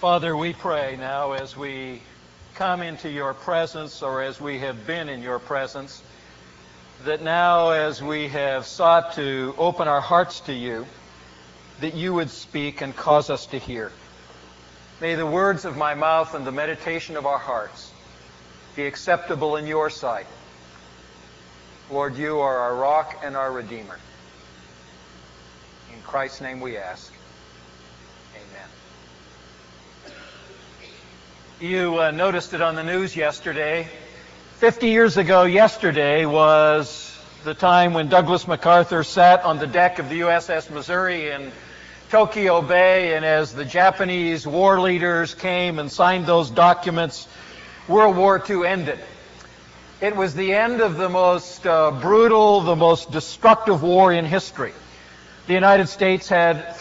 Father, we pray now as we come into your presence, or as we have been in your presence, that now as we have sought to open our hearts to you, that you would speak and cause us to hear. May the words of my mouth and the meditation of our hearts be acceptable in your sight. Lord, you are our rock and our Redeemer. In Christ's name we ask. Amen. You noticed it on the news yesterday. 50 years ago yesterday was the time when Douglas MacArthur sat on the deck of the USS Missouri in Tokyo Bay, and as the Japanese war leaders came and signed those documents, World War II ended. It was the end of the most brutal, the most destructive war in history. The United States had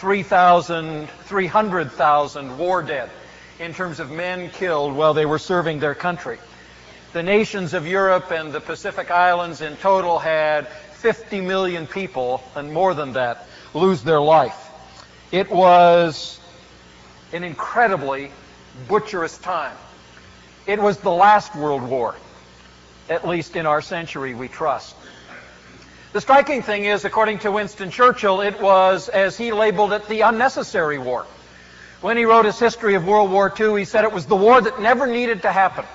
300,000 war dead in terms of men killed while they were serving their country. The nations of Europe and the Pacific Islands in total had 50 million people, and more than that, lose their life. It was an incredibly butcherous time. It was the last World War, at least in our century, we trust. The striking thing is, according to Winston Churchill, it was, as he labeled it, the unnecessary war. When he wrote his history of World War II, he said it was the war that never needed to happen.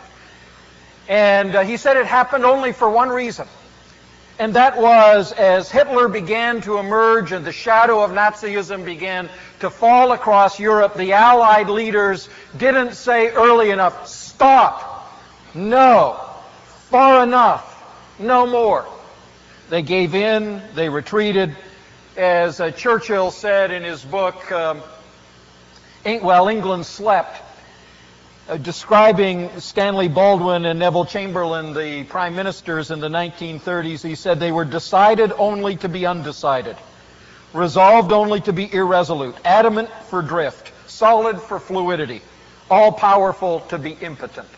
And he said it happened only for one reason. And that was, as Hitler began to emerge and the shadow of Nazism began to fall across Europe, the Allied leaders didn't say early enough, stop, no, far enough, no more. They gave in, they retreated. As Churchill said in his book, While England Slept, describing Stanley Baldwin and Neville Chamberlain, the prime ministers in the 1930s, he said they were decided only to be undecided, resolved only to be irresolute, adamant for drift, solid for fluidity, all-powerful to be impotent.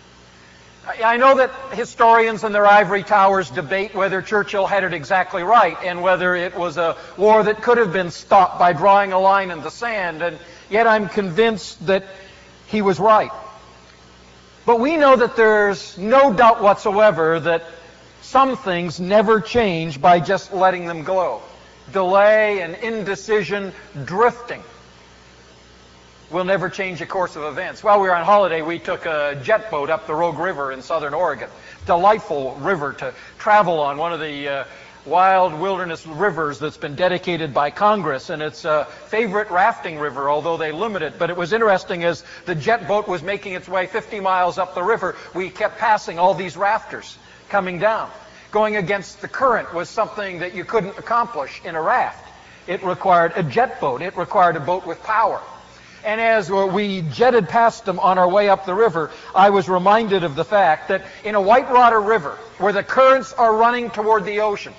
I know that historians in their ivory towers debate whether Churchill had it exactly right and whether it was a war that could have been stopped by drawing a line in the sand, and yet I'm convinced that he was right. But we know that there's no doubt whatsoever that some things never change by just letting them go. Delay and indecision, drifting, will never change the course of events. While we were on holiday, we took a jet boat up the Rogue River in southern Oregon. Delightful river to travel on, one of the wild wilderness rivers that's been dedicated by Congress, and it's a favorite rafting river, although they limit it. But it was interesting, as the jet boat was making its way 50 miles up the river, we kept passing all these rafters coming down. Going against the current was something that you couldn't accomplish in a raft. It required a jet boat. It required a boat with power. And as we jetted past them on our way up the river, I was reminded of the fact that in a whitewater river, where the currents are running toward the ocean,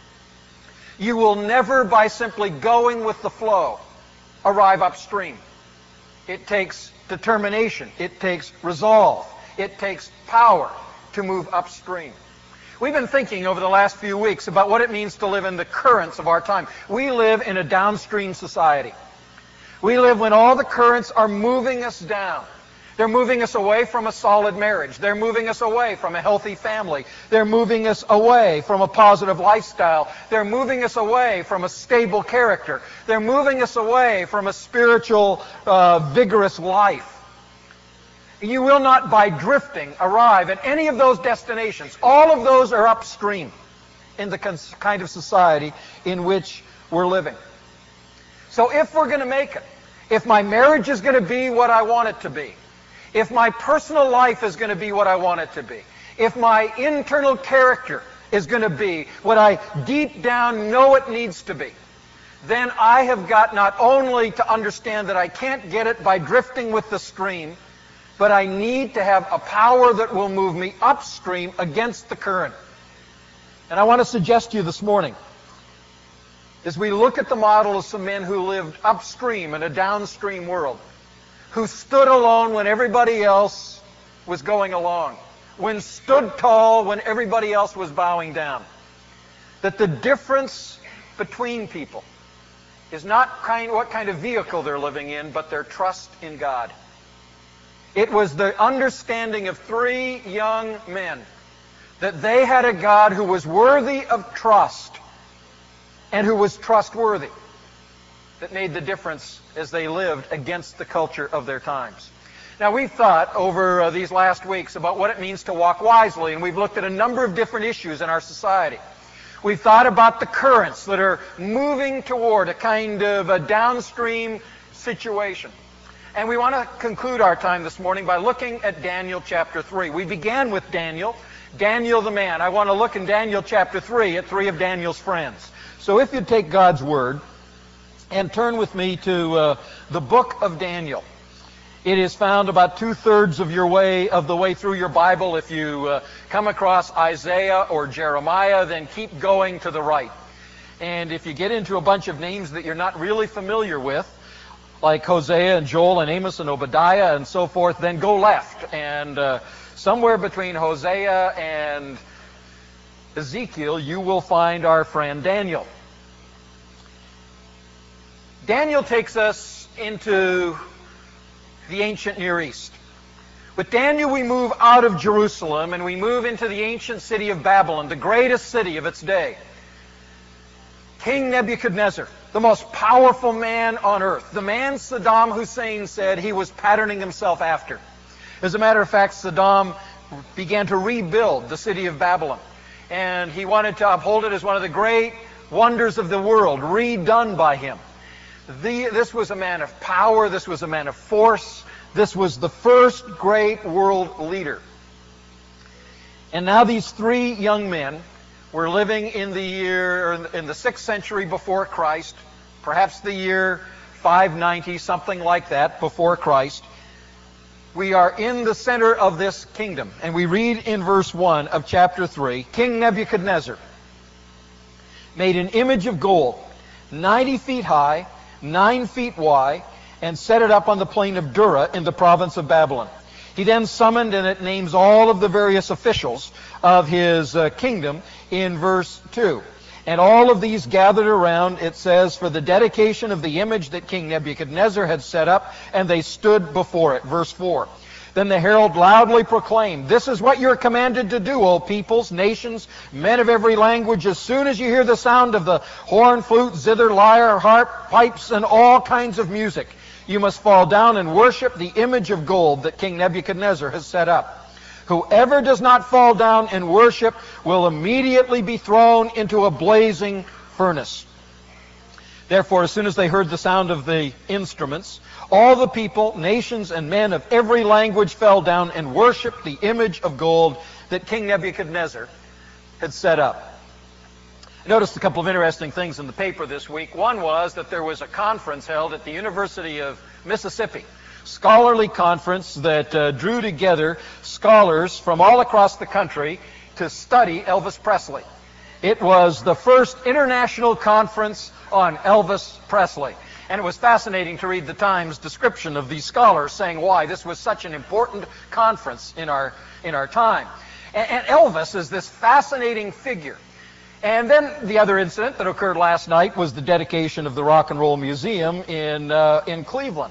you will never, by simply going with the flow, arrive upstream. It takes determination. It takes resolve. It takes power to move upstream. We've been thinking over the last few weeks about what it means to live in the currents of our time. We live in a downstream society. We live when all the currents are moving us down. They're moving us away from a solid marriage. They're moving us away from a healthy family. They're moving us away from a positive lifestyle. They're moving us away from a stable character. They're moving us away from a spiritual, vigorous life. You will not, by drifting, arrive at any of those destinations. All of those are upstream in the kind of society in which we're living. So if we're going to make it, if my marriage is going to be what I want it to be, if my personal life is going to be what I want it to be, if my internal character is going to be what I deep down know it needs to be, then I have got not only to understand that I can't get it by drifting with the stream, but I need to have a power that will move me upstream against the current. And I want to suggest to you this morning, as we look at the model of some men who lived upstream in a downstream world, who stood alone when everybody else was going along, when stood tall when everybody else was bowing down, that the difference between people is not what kind of vehicle they're living in, but their trust in God. It was the understanding of three young men that they had a God who was worthy of trust and who was trustworthy that made the difference as they lived against the culture of their times. Now, we've thought over these last weeks about what it means to walk wisely, and we've looked at a number of different issues in our society. We've thought about the currents that are moving toward a kind of a downstream situation. And we want to conclude our time this morning by looking at Daniel chapter 3. We began with Daniel the man. I want to look in Daniel chapter 3 at three of Daniel's friends. So if you take God's Word and turn with me to the book of Daniel. It is found about 2/3 of the way through your Bible. If you come across Isaiah or Jeremiah, then keep going to the right. And if you get into a bunch of names that you're not really familiar with, like Hosea and Joel and Amos and Obadiah and so forth, then go left. And somewhere between Hosea and Ezekiel, you will find our friend Daniel. Daniel takes us into the ancient Near East. With Daniel, we move out of Jerusalem and we move into the ancient city of Babylon, the greatest city of its day. King Nebuchadnezzar, the most powerful man on earth, the man Saddam Hussein said he was patterning himself after. As a matter of fact, Saddam began to rebuild the city of Babylon, and he wanted to uphold it as one of the great wonders of the world, redone by him. This was a man of power. This was a man of force. This was the first great world leader. And now these three young men were living in the 6th century before Christ, perhaps the year 590, something like that, before Christ. We are in the center of this kingdom. And we read in verse 1 of chapter 3, King Nebuchadnezzar made an image of gold, 90 feet high, 9 feet wide, and set it up on the plain of Dura in the province of Babylon. He then summoned, and it names all of the various officials of his kingdom in verse 2. And all of these gathered around, it says, for the dedication of the image that King Nebuchadnezzar had set up, and they stood before it. Verse 4. Then the herald loudly proclaimed, this is what you're commanded to do, O peoples, nations, men of every language. As soon as you hear the sound of the horn, flute, zither, lyre, harp, pipes, and all kinds of music, you must fall down and worship the image of gold that King Nebuchadnezzar has set up. Whoever does not fall down and worship will immediately be thrown into a blazing furnace. Therefore, as soon as they heard the sound of the instruments, all the people, nations, and men of every language fell down and worshipped the image of gold that King Nebuchadnezzar had set up. I noticed a couple of interesting things in the paper this week. One was that there was a conference held at the University of Mississippi, scholarly conference that drew together scholars from all across the country to study Elvis Presley. It was the first international conference on Elvis Presley. And it was fascinating to read the Times description of these scholars saying why this was such an important conference in our time. And Elvis is this fascinating figure. And then the other incident that occurred last night was the dedication of the Rock and Roll Museum in Cleveland.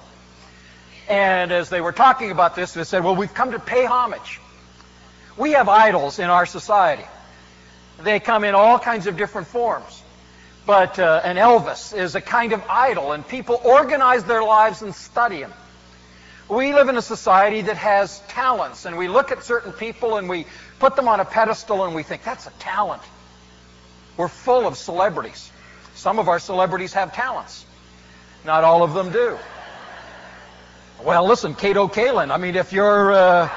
And as they were talking about this, they said, well, we've come to pay homage. We have idols in our society. They come in all kinds of different forms. But an Elvis is a kind of idol, and people organize their lives and study him. We live in a society that has talents, and we look at certain people and we put them on a pedestal and we think, that's a talent. We're full of celebrities. Some of our celebrities have talents. Not all of them do. Well, listen, Kato Kaelin, I mean, if you're...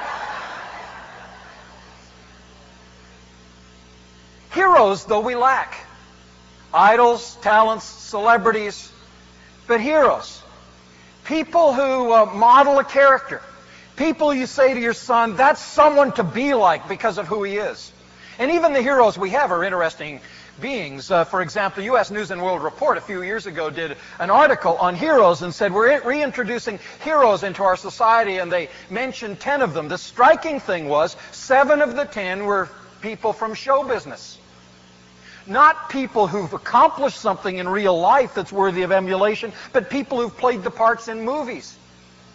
Heroes, though, we lack. Idols, talents, celebrities, but heroes. People who model a character. People you say to your son, that's someone to be like because of who he is. And even the heroes we have are interesting beings. For example, the U.S. News and World Report a few years ago did an article on heroes and said, we're reintroducing heroes into our society, and they mentioned 10 of them. The striking thing was 7 of the 10 were people from show business. Not people who've accomplished something in real life that's worthy of emulation, but people who've played the parts in movies.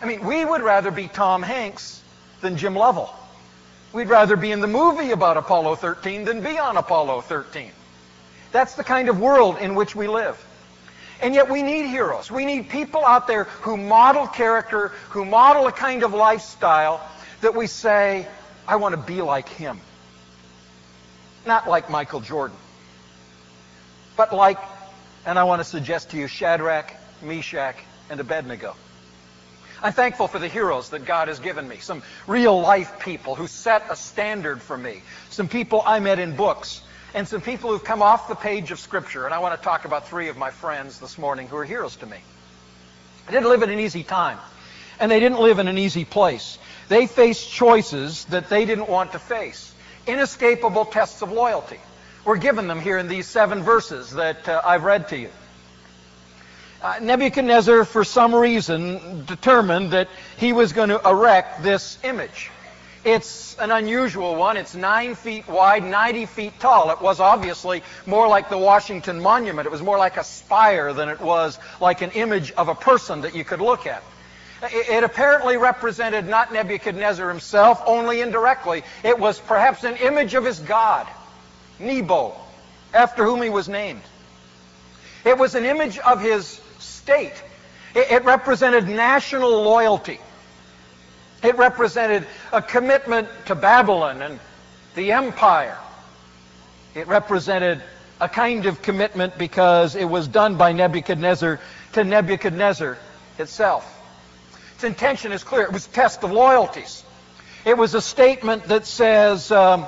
I mean, we would rather be Tom Hanks than Jim Lovell. We'd rather be in the movie about Apollo 13 than be on Apollo 13. That's the kind of world in which we live. And yet we need heroes. We need people out there who model character, who model a kind of lifestyle that we say, I want to be like him. Not like Michael Jordan, but like, and I want to suggest to you, Shadrach, Meshach, and Abednego. I'm thankful for the heroes that God has given me, some real-life people who set a standard for me, some people I met in books, and some people who've come off the page of Scripture. And I want to talk about three of my friends this morning who are heroes to me. They didn't live in an easy time, and they didn't live in an easy place. They faced choices that they didn't want to face, inescapable tests of loyalty. We're given them here in these 7 verses that I've read to you. Nebuchadnezzar, for some reason, determined that he was going to erect this image. It's an unusual one. It's 9 feet wide, 90 feet tall. It was obviously more like the Washington Monument. It was more like a spire than it was like an image of a person that you could look at. It apparently represented not Nebuchadnezzar himself, only indirectly. It was perhaps an image of his god, Nebo, after whom he was named. It was an image of his state. It represented national loyalty. It represented a commitment to Babylon and the empire. It represented a kind of commitment because it was done by Nebuchadnezzar to Nebuchadnezzar itself. Its intention is clear. It was a test of loyalties. It was a statement that says,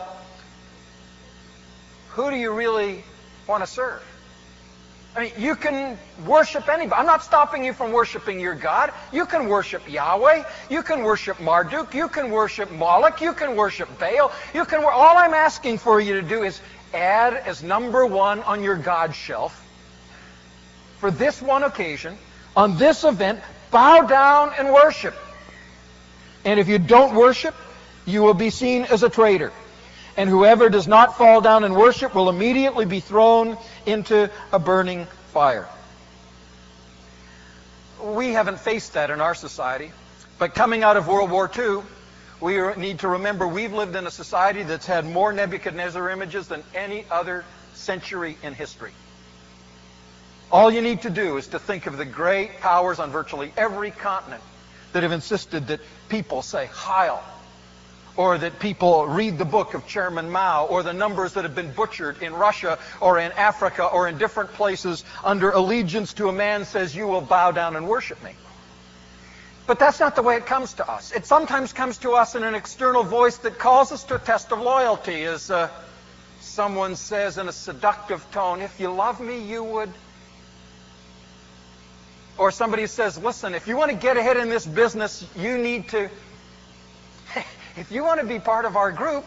who do you really want to serve? I mean, you can worship anybody. I'm not stopping you from worshiping your God. You can worship Yahweh. You can worship Marduk. You can worship Moloch. You can worship Baal. All I'm asking for you to do is add as number 1 on your God shelf, for this one occasion, on this event, bow down and worship. And if you don't worship, you will be seen as a traitor. And whoever does not fall down and worship will immediately be thrown into a burning fire. We haven't faced that in our society. But coming out of World War II, we need to remember we've lived in a society that's had more Nebuchadnezzar images than any other century in history. All you need to do is to think of the great powers on virtually every continent that have insisted that people say Heil, or that people read the book of Chairman Mao, or the numbers that have been butchered in Russia or in Africa or in different places under allegiance to a man says, you will bow down and worship me. But that's not the way it comes to us. It sometimes comes to us in an external voice that calls us to a test of loyalty, as someone says in a seductive tone, if you love me, you would. Or somebody says, listen, if you want to get ahead in this business, you need to... If you want to be part of our group,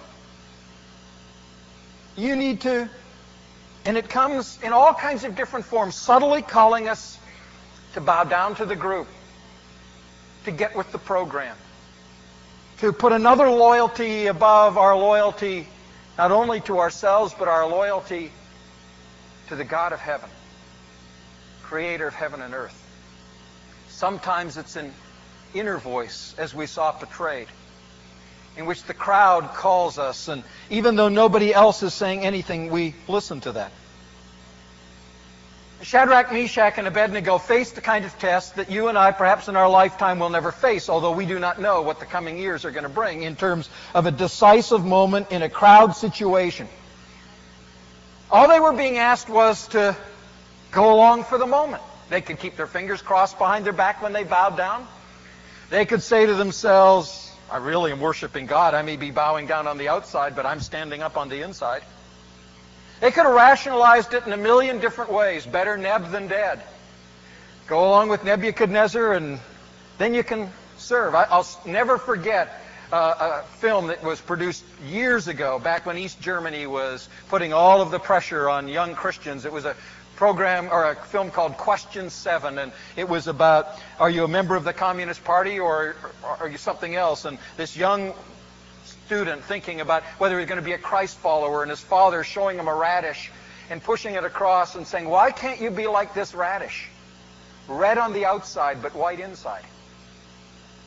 you need to, and it comes in all kinds of different forms, subtly calling us to bow down to the group, to get with the program, to put another loyalty above our loyalty, not only to ourselves, but our loyalty to the God of heaven, creator of heaven and earth. Sometimes it's an inner voice, as we saw portrayed, in which the crowd calls us, and even though nobody else is saying anything, we listen to that. Shadrach, Meshach, and Abednego faced the kind of test that you and I, perhaps in our lifetime, will never face, although we do not know what the coming years are going to bring in terms of a decisive moment in a crowd situation. All they were being asked was to go along for the moment. They could keep their fingers crossed behind their back when they bowed down. They could say to themselves, I really am worshiping God. I may be bowing down on the outside, but I'm standing up on the inside. They could have rationalized it in a million different ways. Better Neb than dead. Go along with Nebuchadnezzar, and then you can serve. I'll never forget a film that was produced years ago, back when East Germany was putting all of the pressure on young Christians. It was a program or a film called Question 7, and it was about, are you a member of the Communist Party or are you something else? And this young student thinking about whether he's going to be a Christ follower, and his father showing him a radish and pushing it across and saying, why can't you be like this radish? Red on the outside, but white inside.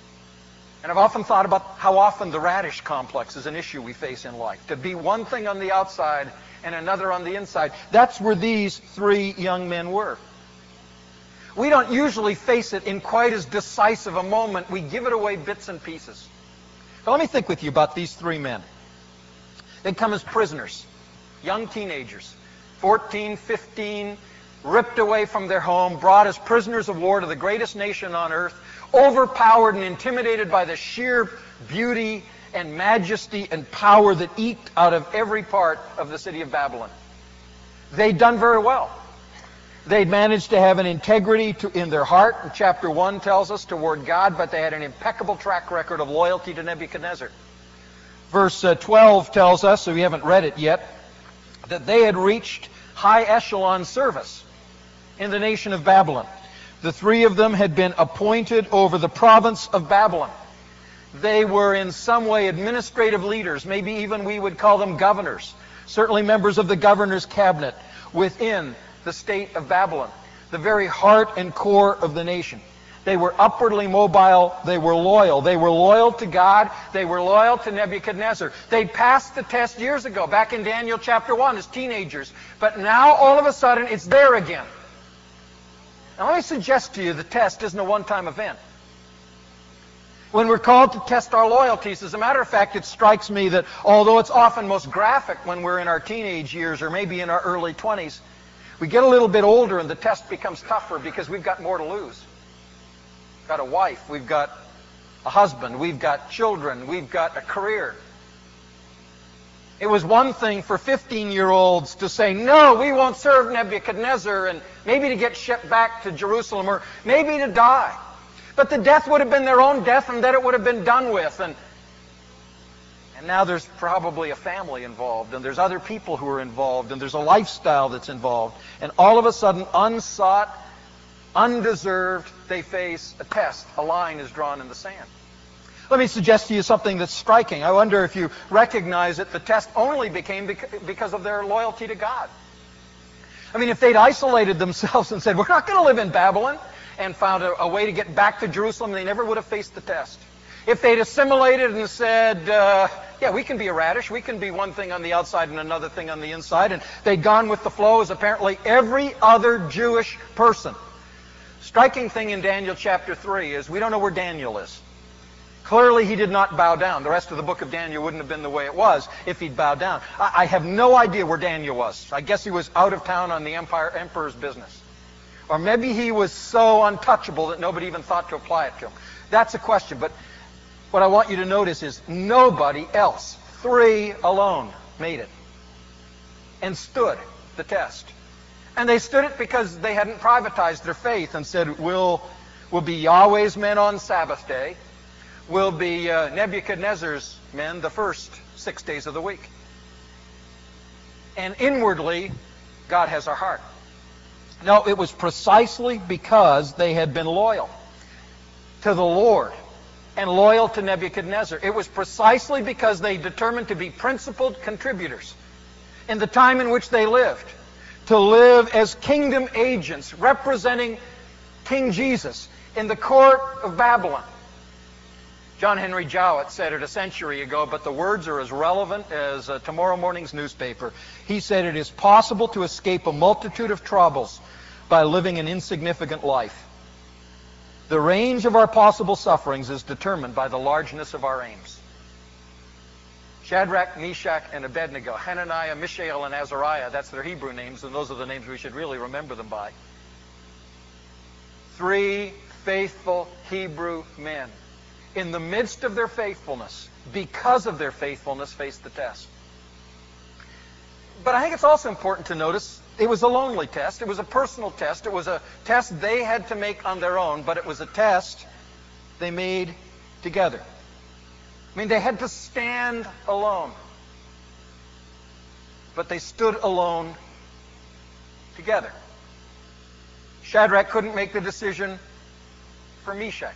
And I've often thought about how often the radish complex is an issue we face in life. To be one thing on the outside and another on the inside. That's where these three young men were. We don't usually face it in quite as decisive a moment. We give it away bits and pieces. But let me think with you about these three men. They come as prisoners, young teenagers, 14, 15, ripped away from their home, brought as prisoners of war to the greatest nation on earth, overpowered and intimidated by the sheer beauty and majesty and power that eked out of every part of the city of Babylon. They'd done very well. They'd managed to have an integrity in their heart, chapter 1 tells us, toward God, but they had an impeccable track record of loyalty to Nebuchadnezzar. Verse 12 tells us, so we haven't read it yet, that they had reached high echelon service in the nation of Babylon. The three of them had been appointed over the province of Babylon. They were in some way administrative leaders, maybe even we would call them governors, certainly members of the governor's cabinet within the state of Babylon, the very heart and core of the nation. They were upwardly mobile. They were loyal. They were loyal to God. They were loyal to Nebuchadnezzar. They'd passed the test years ago, back in Daniel chapter 1 as teenagers. But now, all of a sudden, it's there again. Now, let me suggest to you the test isn't a one-time event. When we're called to test our loyalties, as a matter of fact, it strikes me that although it's often most graphic when we're in our teenage years or maybe in our early 20s, we get a little bit older and the test becomes tougher because we've got more to lose. We've got a wife, we've got a husband, we've got children, we've got a career. It was one thing for 15-year-olds to say, no, we won't serve Nebuchadnezzar, and maybe to get shipped back to Jerusalem or maybe to die. But the death would have been their own death, and then it would have been done with. And now there's probably a family involved, and there's other people who are involved, and there's a lifestyle that's involved. And all of a sudden, unsought, undeserved, they face a test. A line is drawn in the sand. Let me suggest to you something that's striking. I wonder if you recognize that the test only became because of their loyalty to God. I mean, if they'd isolated themselves and said, we're not going to live in Babylon, and found a way to get back to Jerusalem, they never would have faced the test. If they'd assimilated and said, yeah, we can be a radish, we can be one thing on the outside and another thing on the inside, and they'd gone with the flow as apparently every other Jewish person. Striking thing in Daniel chapter 3 is we don't know where Daniel is. Clearly he did not bow down. The rest of the book of Daniel wouldn't have been the way it was if he'd bowed down. I have no idea where Daniel was. I guess he was out of town on the emperor's business. Or maybe he was so untouchable that nobody even thought to apply it to him. That's a question. But what I want you to notice is nobody else, three alone, made it and stood the test. And they stood it because they hadn't privatized their faith and said, we'll be Yahweh's men on Sabbath day. We'll be Nebuchadnezzar's men the first 6 days of the week. And inwardly, God has our heart. No, it was precisely because they had been loyal to the Lord and loyal to Nebuchadnezzar. It was precisely because they determined to be principled contributors in the time in which they lived, to live as kingdom agents representing King Jesus in the court of Babylon. John Henry Jowett said it a century ago, but the words are as relevant as tomorrow morning's newspaper. He said, it is possible to escape a multitude of troubles by living an insignificant life. The range of our possible sufferings is determined by the largeness of our aims. Shadrach, Meshach, and Abednego, Hananiah, Mishael, and Azariah, that's their Hebrew names, and those are the names we should really remember them by. Three faithful Hebrew men, in the midst of their faithfulness, because of their faithfulness, faced the test. But I think it's also important to notice it was a lonely test. It was a personal test. It was a test they had to make on their own, but it was a test they made together. I mean, they had to stand alone, but they stood alone together. Shadrach couldn't make the decision for Meshach,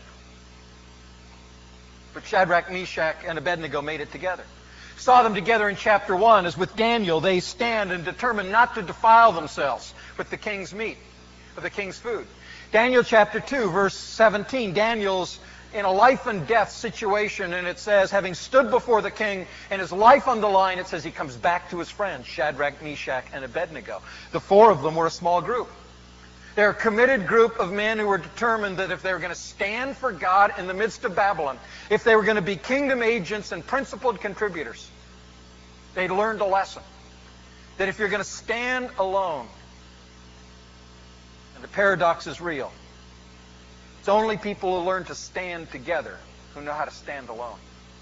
but Shadrach, Meshach, and Abednego made it together. Saw them together in chapter 1 as with Daniel they stand and determine not to defile themselves with the king's meat, with the king's food. Daniel chapter 2 verse 17, Daniel's in a life and death situation, and it says, having stood before the king and his life on the line, it says he comes back to his friends, Shadrach, Meshach, and Abednego. The four of them were a small group. They're a committed group of men who were determined that if they were going to stand for God in the midst of Babylon, if they were going to be kingdom agents and principled contributors, they'd learned a lesson. That if you're going to stand alone, and the paradox is real, it's only people who learn to stand together who know how to stand alone.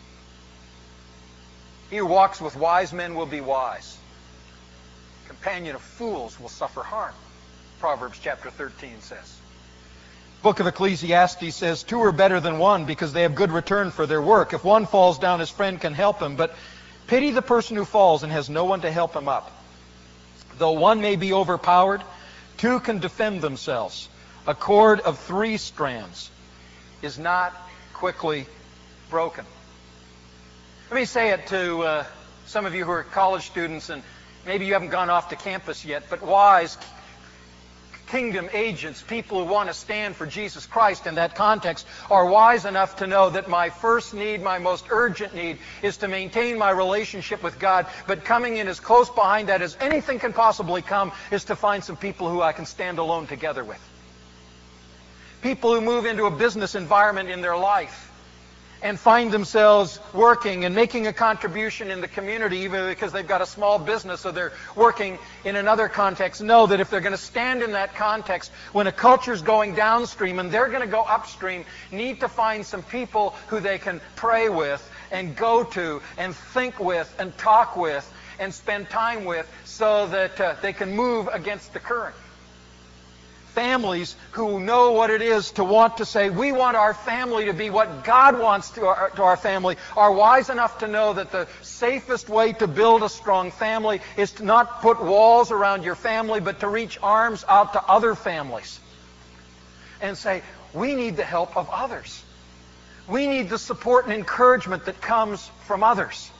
He who walks with wise men will be wise. Companion of fools will suffer harm. Proverbs chapter 13 says. Book of Ecclesiastes says, two are better than one because they have good return for their work. If one falls down, his friend can help him, but pity the person who falls and has no one to help him up. Though one may be overpowered, two can defend themselves. A cord of 3 strands is not quickly broken. Let me say it to some of you who are college students, and maybe you haven't gone off to campus yet, but wise kingdom agents, people who want to stand for Jesus Christ in that context, are wise enough to know that my first need, my most urgent need, is to maintain my relationship with God. But coming in as close behind that as anything can possibly come is to find some people who I can stand alone together with. People who move into a business environment in their life and find themselves working and making a contribution in the community, even because they've got a small business or they're working in another context, know that if they're going to stand in that context, when a culture's going downstream and they're going to go upstream, need to find some people who they can pray with and go to and think with and talk with and spend time with so that they can move against the current. Families who know what it is to want to say, we want our family to be what God wants to our family, are wise enough to know that the safest way to build a strong family is to not put walls around your family, but to reach arms out to other families and say, we need the help of others. We need the support and encouragement that comes from others.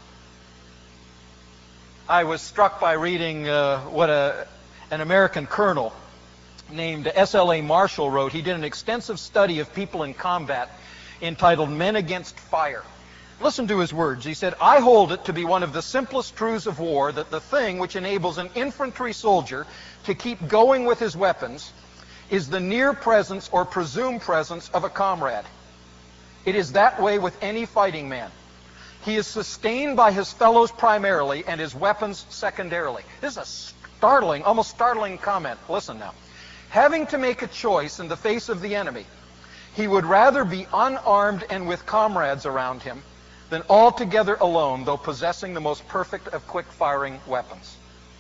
I was struck by reading what an American colonel named S.L.A. Marshall wrote. He did an extensive study of people in combat entitled Men Against Fire. Listen to his words. He said, I hold it to be one of the simplest truths of war that the thing which enables an infantry soldier to keep going with his weapons is the near presence or presumed presence of a comrade. It is that way with any fighting man. He is sustained by his fellows primarily and his weapons secondarily. This is a startling, almost startling comment. Listen now. Having to make a choice in the face of the enemy, he would rather be unarmed and with comrades around him than altogether alone, though possessing the most perfect of quick-firing weapons.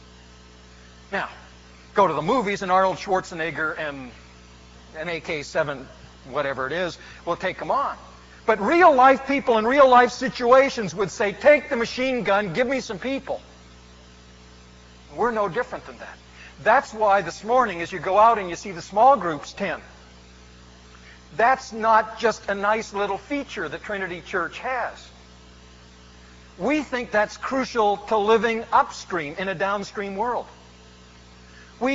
Now, go to the movies, and Arnold Schwarzenegger and an AK-7, whatever it is, will take them on. But real-life people in real-life situations would say, take the machine gun, give me some people. We're no different than that. That's why this morning, as you go out and you see the small groups tent, that's not just a nice little feature that Trinity Church has. We think that's crucial to living upstream in a downstream world. We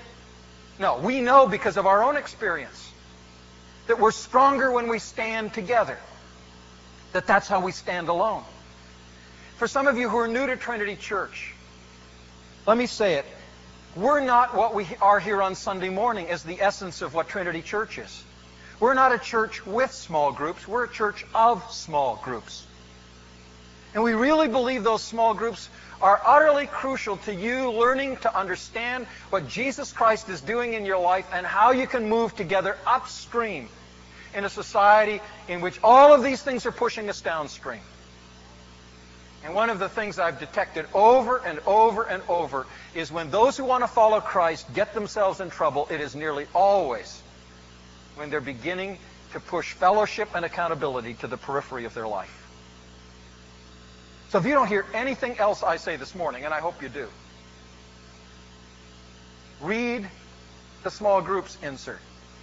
know because of our own experience that we're stronger when we stand together, that's how we stand alone. For some of you who are new to Trinity Church, let me say it. We're not what we are here on Sunday morning as the essence of what Trinity Church is. We're not a church with small groups. We're a church of small groups. And we really believe those small groups are utterly crucial to you learning to understand what Jesus Christ is doing in your life and how you can move together upstream in a society in which all of these things are pushing us downstream. And one of the things I've detected over and over and over is when those who want to follow Christ get themselves in trouble, it is nearly always when they're beginning to push fellowship and accountability to the periphery of their life. So if you don't hear anything else I say this morning, and I hope you do, read the small groups insert.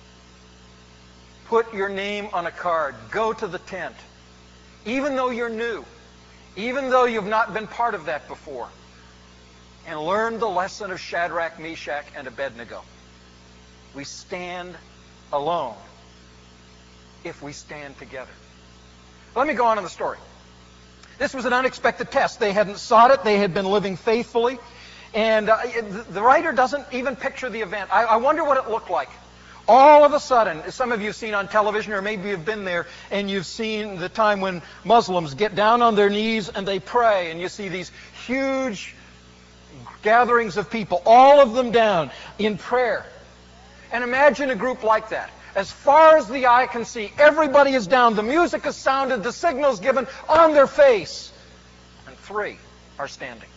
Put your name on a card. Go to the tent. Even though you're new, even though you've not been part of that before, and learn the lesson of Shadrach, Meshach, and Abednego. We stand alone if we stand together. Let me go on in the story. This was an unexpected test. They hadn't sought it. They had been living faithfully. And the writer doesn't even picture the event. I wonder what it looked like. All of a sudden, some of you have seen on television, or maybe you've been there, and you've seen the time when Muslims get down on their knees and they pray, and you see these huge gatherings of people, all of them down in prayer. And imagine a group like that. As far as the eye can see, everybody is down. The music is sounded, the signal's given on their face. And 3 are standing.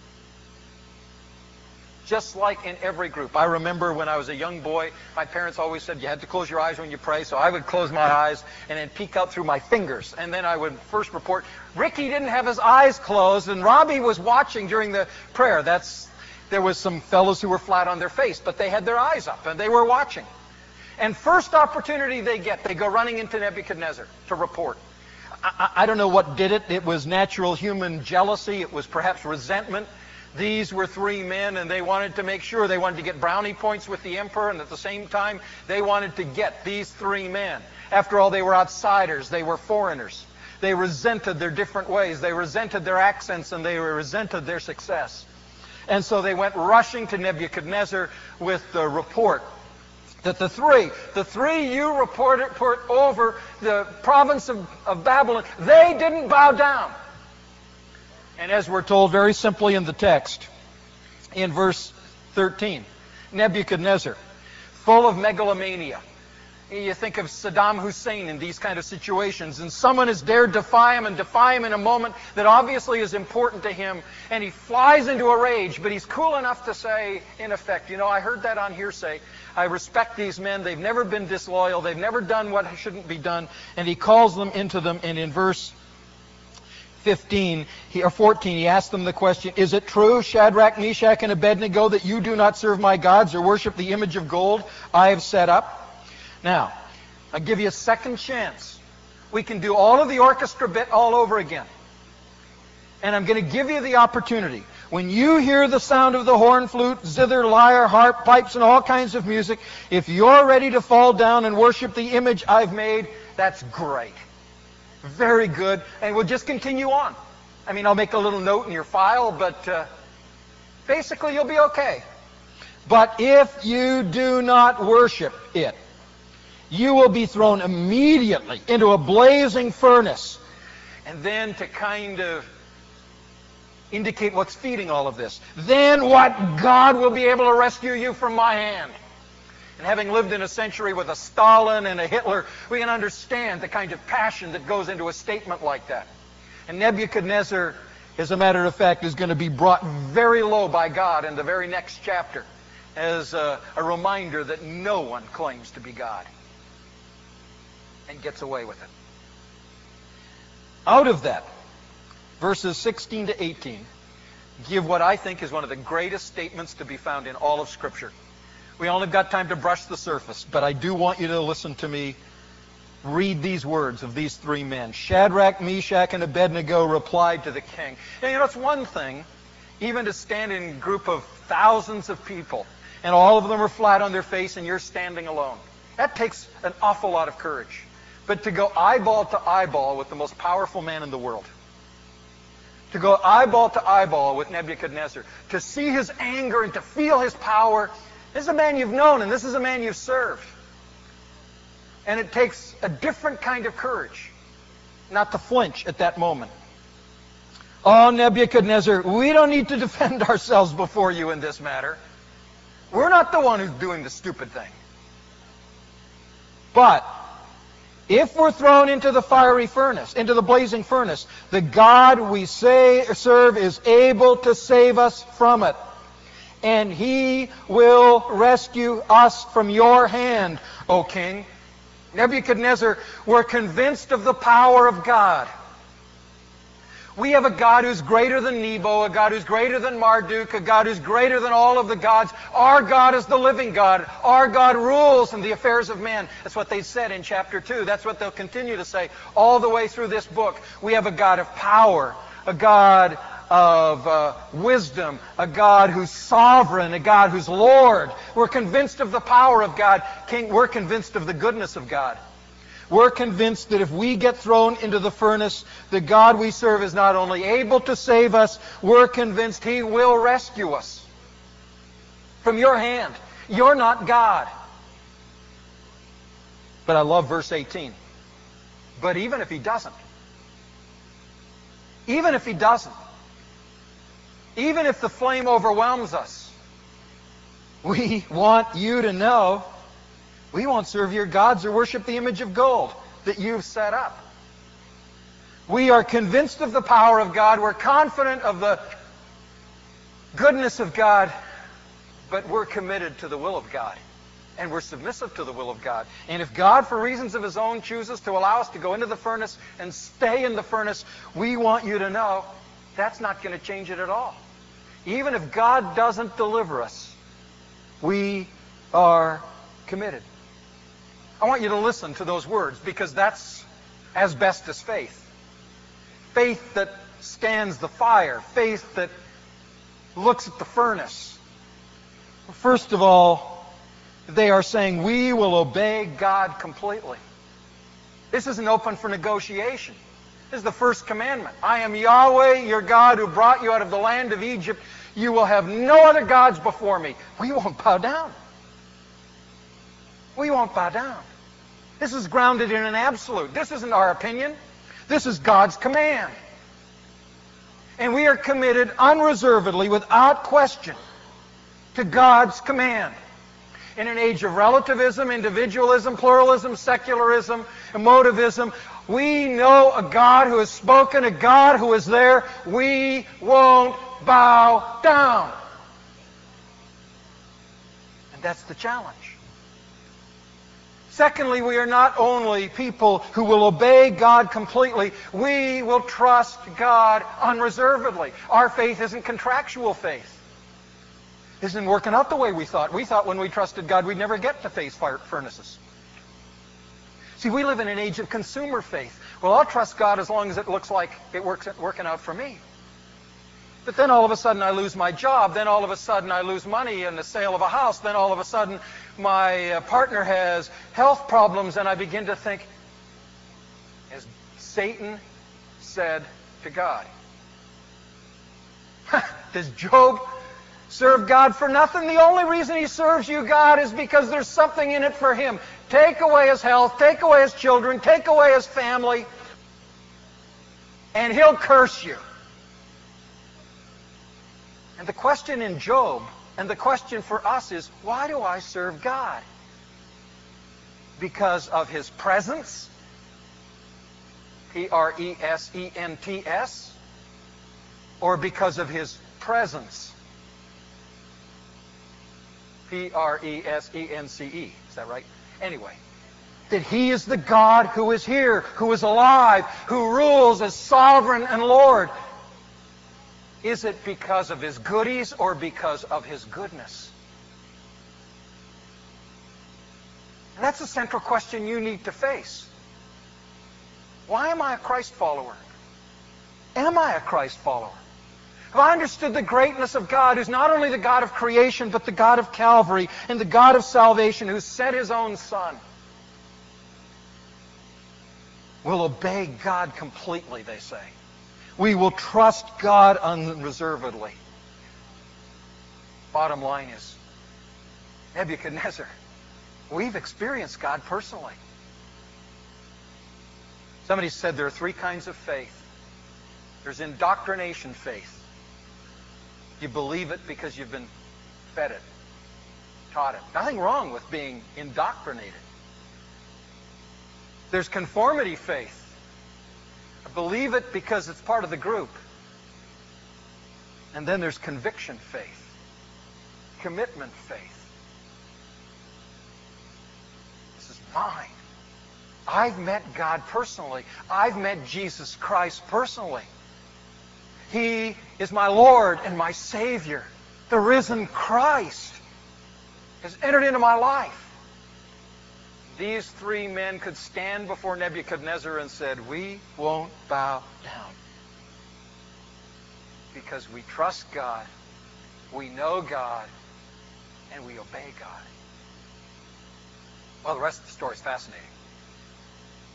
Just like in every group. I remember when I was a young boy, my parents always said you had to close your eyes when you pray, so I would close my eyes and then peek out through my fingers. And then I would first report, Ricky didn't have his eyes closed, and Robbie was watching during the prayer. There was some fellows who were flat on their face, but they had their eyes up, and they were watching. And first opportunity they get, they go running into Nebuchadnezzar to report. I don't know what did it. It was natural human jealousy. It was perhaps resentment. These were 3 men, and they wanted to make sure. They wanted to get brownie points with the emperor, and at the same time, they wanted to get these 3 men. After all, they were outsiders. They were foreigners. They resented their different ways. They resented their accents, and they resented their success. And so they went rushing to Nebuchadnezzar with the report that the three you reported over the province of Babylon, they didn't bow down. And as we're told very simply in the text, in verse 13, Nebuchadnezzar, full of megalomania. You think of Saddam Hussein in these kind of situations, and someone has dared defy him in a moment that obviously is important to him, and he flies into a rage, but he's cool enough to say, in effect, I heard that on hearsay. I respect these men. They've never been disloyal. They've never done what shouldn't be done. And he calls them into them, and in verse 14, he asks them the question, is it true, Shadrach, Meshach, and Abednego, that you do not serve my gods or worship the image of gold I have set up? Now, I'll give you a second chance. We can do all of the orchestra bit all over again. And I'm going to give you the opportunity. When you hear the sound of the horn, flute, zither, lyre, harp, pipes, and all kinds of music, if you're ready to fall down and worship the image I've made, that's great. Very good. And we'll just continue on. I'll make a little note in your file, but basically you'll be okay. But if you do not worship it, you will be thrown immediately into a blazing furnace. And then to kind of indicate what's feeding all of this, then what God will be able to rescue you from my hand. And having lived in a century with a Stalin and a Hitler, we can understand the kind of passion that goes into a statement like that. And Nebuchadnezzar, as a matter of fact, is going to be brought very low by God in the very next chapter as a reminder that no one claims to be God and gets away with it. Out of that, verses 16 to 18 give what I think is one of the greatest statements to be found in all of Scripture. We only have got time to brush the surface, but I do want you to listen to me read these words of these 3 men. Shadrach, Meshach, and Abednego replied to the king. And it's one thing even to stand in a group of thousands of people, and all of them are flat on their face, and you're standing alone. That takes an awful lot of courage. But to go eyeball to eyeball with the most powerful man in the world, to go eyeball to eyeball with Nebuchadnezzar, to see his anger and to feel his power. This is a man you've known, and this is a man you've served. And it takes a different kind of courage not to flinch at that moment. Oh, Nebuchadnezzar, we don't need to defend ourselves before you in this matter. We're not the one who's doing the stupid thing. But if we're thrown into the fiery furnace, into the blazing furnace, the God we serve is able to save us from it. And He will rescue us from your hand, O king. Nebuchadnezzar, we're convinced of the power of God. We have a God who's greater than Nebo, a God who's greater than Marduk, a God who's greater than all of the gods. Our God is the living God. Our God rules in the affairs of man. That's what they said in chapter 2. That's what they'll continue to say all the way through this book. We have a God of power, a God of wisdom, a God who's sovereign, a God who's Lord. We're convinced of the power of God. King, we're convinced of the goodness of God. We're convinced that if we get thrown into the furnace, the God we serve is not only able to save us, we're convinced He will rescue us from your hand. You're not God. But I love verse 18. But even if He doesn't, even if He doesn't, even if the flame overwhelms us, we want you to know we won't serve your gods or worship the image of gold that you've set up. We are convinced of the power of God. We're confident of the goodness of God. But we're committed to the will of God. And we're submissive to the will of God. And if God, for reasons of His own, chooses to allow us to go into the furnace and stay in the furnace, we want you to know that's not going to change it at all. Even if God doesn't deliver us, we are committed. I want you to listen to those words, because that's asbestos faith. Faith that scans the fire. Faith that looks at the furnace. First of all, they are saying, we will obey God completely. This isn't open for negotiation. This is the first commandment. I am Yahweh, your God, who brought you out of the land of Egypt. You will have no other gods before me. We won't bow down. We won't bow down. This is grounded in an absolute. This isn't our opinion. This is God's command. And we are committed unreservedly, without question, to God's command. In an age of relativism, individualism, pluralism, secularism, emotivism, we know a God who has spoken, a God who is there. We won't bow down. And that's the challenge. Secondly, we are not only people who will obey God completely, we will trust God unreservedly. Our faith isn't contractual faith. This isn't working out the way we thought. We thought when we trusted God we'd never get to face fire furnaces. See, we live in an age of consumer faith. Well, I'll trust God as long as it looks like it working out for me. But then all of a sudden I lose my job. Then all of a sudden I lose money in the sale of a house. Then all of a sudden my partner has health problems, and I begin to think, as Satan said to God, does Job serve God for nothing? The only reason he serves you, God, is because there's something in it for him. Take away his health, take away his children, take away his family, and he'll curse you. And the question in Job, and the question for us is, why do I serve God? Because of His presence? Presents? Or because of His presence? Presence? Is that right? Anyway, that He is the God who is here, who is alive, who rules as sovereign and Lord. Is it because of His goodies or because of His goodness? And that's the central question you need to face. Why am I a Christ follower? Am I a Christ follower? Have I understood the greatness of God, who's not only the God of creation, but the God of Calvary and the God of salvation, who sent His own Son? We'll obey God completely, they say. We will trust God unreservedly. Bottom line is, Nebuchadnezzar, we've experienced God personally. Somebody said there are three kinds of faith. There's indoctrination faith. You believe it because you've been fed it, taught it. Nothing wrong with being indoctrinated. There's conformity faith. I believe it because it's part of the group. And then there's conviction faith, commitment faith. This is mine. I've met God personally. I've met Jesus Christ personally. He is my Lord and my Savior. The risen Christ has entered into my life. These three men could stand before Nebuchadnezzar and said, we won't bow down. Because we trust God, we know God, and we obey God. Well, the rest of the story is fascinating.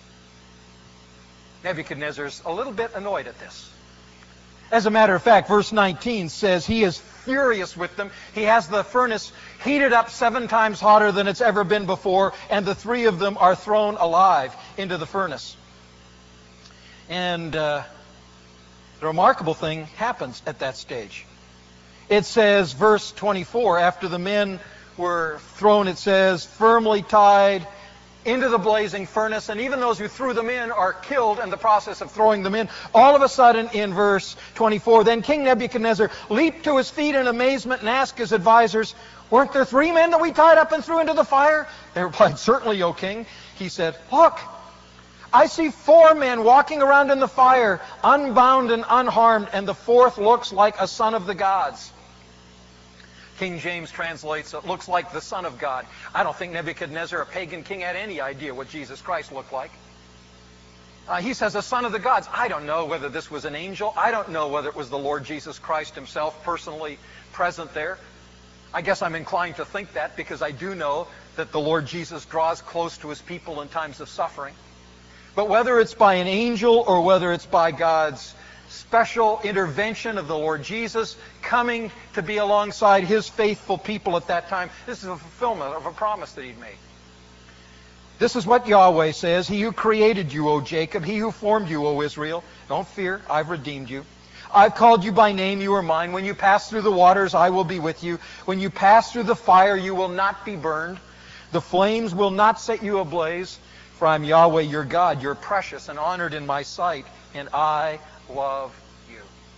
Nebuchadnezzar's a little bit annoyed at this. As a matter of fact, verse 19 says he is furious with them. He has the furnace heated up 7 times hotter than it's ever been before, and the 3 of them are thrown alive into the furnace. And the remarkable thing happens at that stage. It says, verse 24, after the men were thrown, it says, firmly tied into the blazing furnace, and even those who threw them in are killed in the process of throwing them in. All of a sudden, in verse 24, then King Nebuchadnezzar leaped to his feet in amazement and asked his advisors, weren't there 3 men that we tied up and threw into the fire? They replied, certainly, O king. He said, look, I see 4 men walking around in the fire, unbound and unharmed, and the 4th looks like a son of the gods. King James translates, it looks like the Son of God. I don't think Nebuchadnezzar, a pagan king, had any idea what Jesus Christ looked like. He says, a son of the gods. I don't know whether this was an angel. I don't know whether it was the Lord Jesus Christ himself personally present there. I guess I'm inclined to think that, because I do know that the Lord Jesus draws close to his people in times of suffering. But whether it's by an angel or whether it's by God's special intervention of the Lord Jesus coming to be alongside his faithful people at that time, this is a fulfillment of a promise that he'd made. This is what Yahweh says, he who created you, O Jacob, he who formed you, O Israel. Don't fear, I've redeemed you. I've called you by name, you are mine. When you pass through the waters, I will be with you. When you pass through the fire, you will not be burned. The flames will not set you ablaze. For I'm Yahweh your God. You're precious and honored in my sight, and I love you.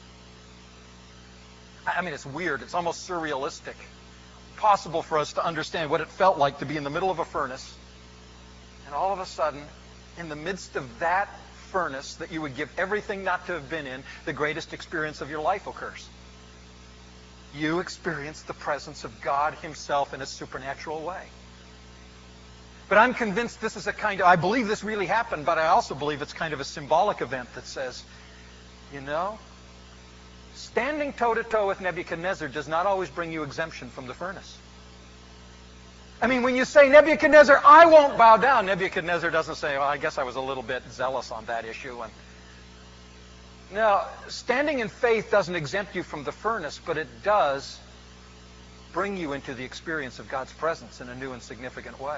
I mean, it's weird. It's almost surrealistic. Possible for us to understand what it felt like to be in the middle of a furnace, and all of a sudden, in the midst of that furnace that you would give everything not to have been in, the greatest experience of your life occurs. You experience the presence of God himself in a supernatural way. But I'm convinced this is I believe this really happened, but I also believe it's kind of a symbolic event that says, you know, standing toe-to-toe with Nebuchadnezzar does not always bring you exemption from the furnace. I mean, when you say, Nebuchadnezzar, I won't bow down, Nebuchadnezzar doesn't say, oh, I guess I was a little bit zealous on that issue. No, standing in faith doesn't exempt you from the furnace, but it does bring you into the experience of God's presence in a new and significant way.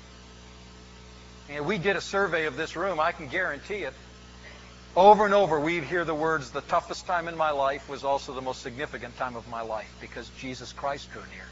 And we did a survey of this room. I can guarantee it. Over and over, we'd hear the words, the toughest time in my life was also the most significant time of my life, because Jesus Christ drew near.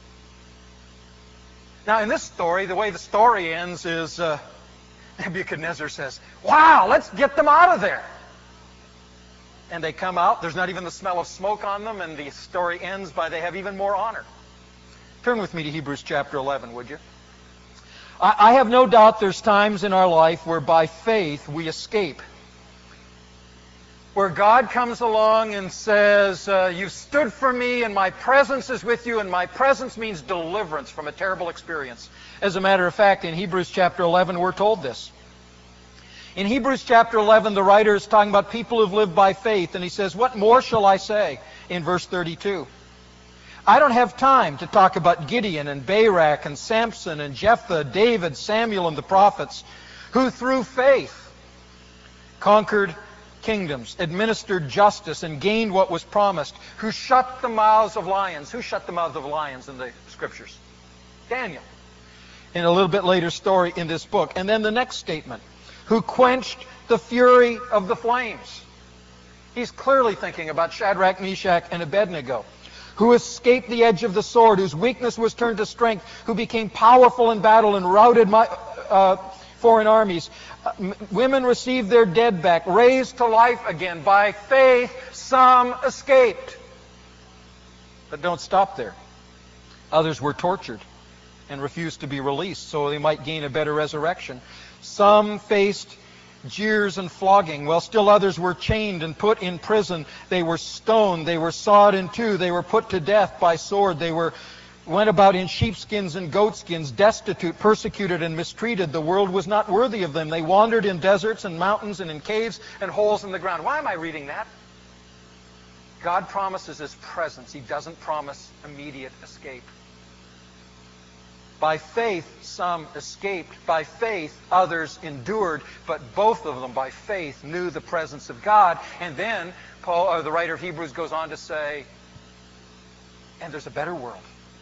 Now, in this story, the way the story ends is Nebuchadnezzar says, wow, let's get them out of there. And they come out. There's not even the smell of smoke on them, and the story ends by they have even more honor. Turn with me to Hebrews chapter 11, would you? I have no doubt there's times in our life where by faith we escape. Where God comes along and says, you've stood for me and my presence is with you, and my presence means deliverance from a terrible experience. As a matter of fact, in Hebrews chapter 11, we're told this. In Hebrews chapter 11, the writer is talking about people who've lived by faith, and he says, what more shall I say? In verse 32. I don't have time to talk about Gideon and Barak and Samson and Jephthah, David, Samuel, and the prophets, who through faith conquered kingdoms, administered justice, and gained what was promised, who shut the mouths of lions. Who shut the mouths of lions in the Scriptures? Daniel. In a little bit later story in this book. And then the next statement, who quenched the fury of the flames. He's clearly thinking about Shadrach, Meshach, and Abednego. Who escaped the edge of the sword, whose weakness was turned to strength, who became powerful in battle and routed foreign armies. Women received their dead back, raised to life again. By faith, some escaped. But don't stop there. Others were tortured and refused to be released so they might gain a better resurrection. Some faced jeers and flogging, while still others were chained and put in prison. They were stoned, they were sawed in two, they were put to death by sword, they went about in sheepskins and goatskins, destitute, persecuted, and mistreated. The world was not worthy of them. They wandered in deserts and mountains and in caves and holes in the ground. Why am I reading that? God promises His presence. He doesn't promise immediate escape. By faith, some escaped. By faith, others endured. But both of them, by faith, knew the presence of God. And then Paul, or the writer of Hebrews, goes on to say, and there's a better world.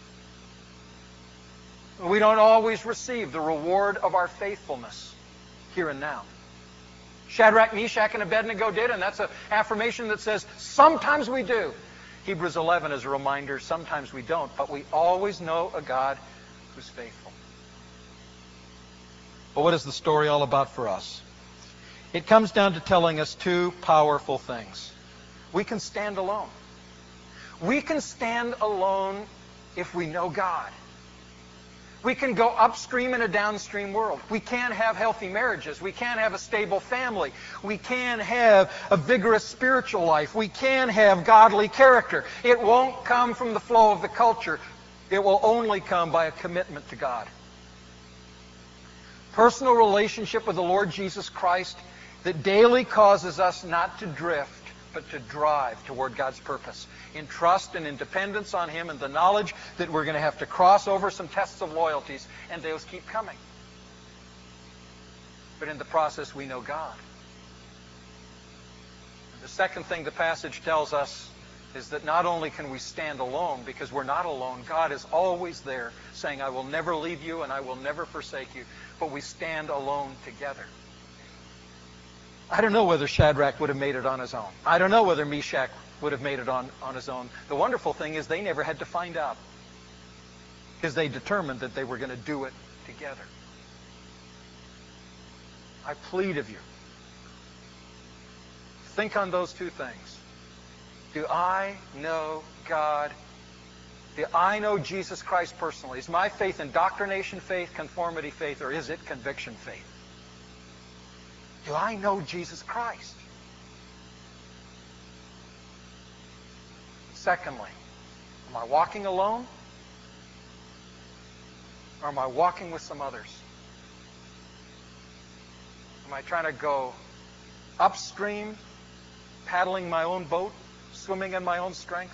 We don't always receive the reward of our faithfulness here and now. Shadrach, Meshach, and Abednego did, and that's an affirmation that says sometimes we do. Hebrews 11 is a reminder, sometimes we don't, but we always know a God who's faithful. But what is the story all about for us? It comes down to telling us two powerful things. We can stand alone. We can stand alone if we know God. We can go upstream in a downstream world. We can have healthy marriages. We can have a stable family. We can have a vigorous spiritual life. We can have godly character. It won't come from the flow of the culture. It will only come by a commitment to God. Personal relationship with the Lord Jesus Christ that daily causes us not to drift, but to drive toward God's purpose. In trust and in dependence on Him and the knowledge that we're going to have to cross over some tests of loyalties, and those keep coming. But in the process, we know God. And the second thing the passage tells us is that not only can we stand alone, because we're not alone, God is always there saying, I will never leave you and I will never forsake you, but we stand alone together. I don't know whether Shadrach would have made it on his own. I don't know whether Meshach would have made it on his own. The wonderful thing is they never had to find out, because they determined that they were going to do it together. I plead of you, think on those two things. Do I know God? Do I know Jesus Christ personally? Is my faith indoctrination faith, conformity faith, or is it conviction faith? Do I know Jesus Christ? Secondly, am I walking alone? Or am I walking with some others? Am I trying to go upstream, paddling my own boat, swimming in my own strength?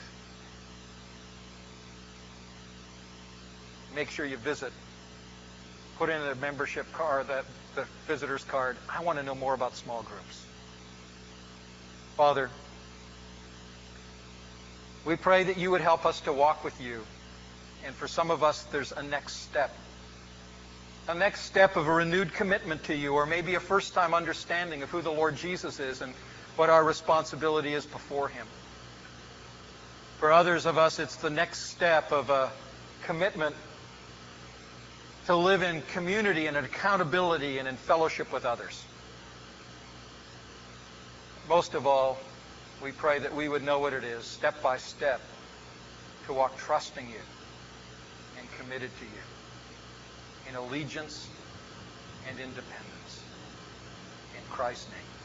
Make sure you visit. Put in a membership card, the visitor's card. I want to know more about small groups. Father, we pray that you would help us to walk with you. And for some of us, there's a next step. A next step of a renewed commitment to you, or maybe a first-time understanding of who the Lord Jesus is and what our responsibility is before Him. For others of us, it's the next step of a commitment to live in community and in accountability and in fellowship with others. Most of all, we pray that we would know what it is, step by step, to walk trusting you and committed to you in allegiance and independence. In Christ's name.